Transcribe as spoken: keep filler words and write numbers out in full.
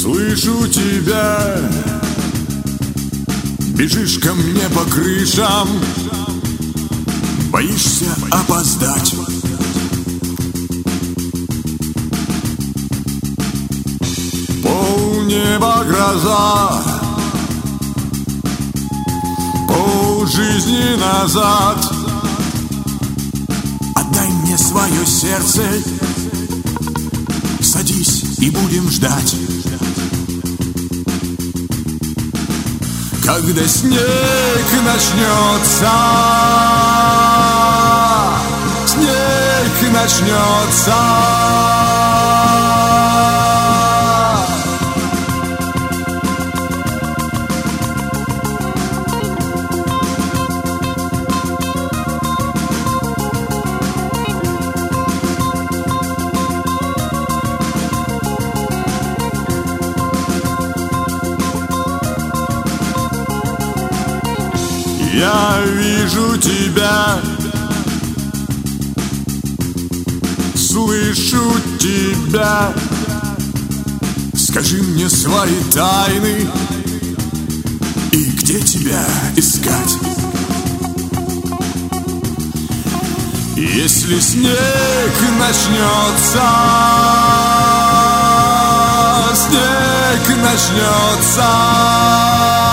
Слышу тебя, бежишь ко мне по крышам, боишься опоздать. Полнеба гроза, полжизни назад. Отдай мне свое сердце, садись и будем ждать. Когда снег начнется, снег начнется. Я вижу тебя, слышу тебя. Скажи мне свои тайны, и где тебя искать? Если снег начнется, снег начнется.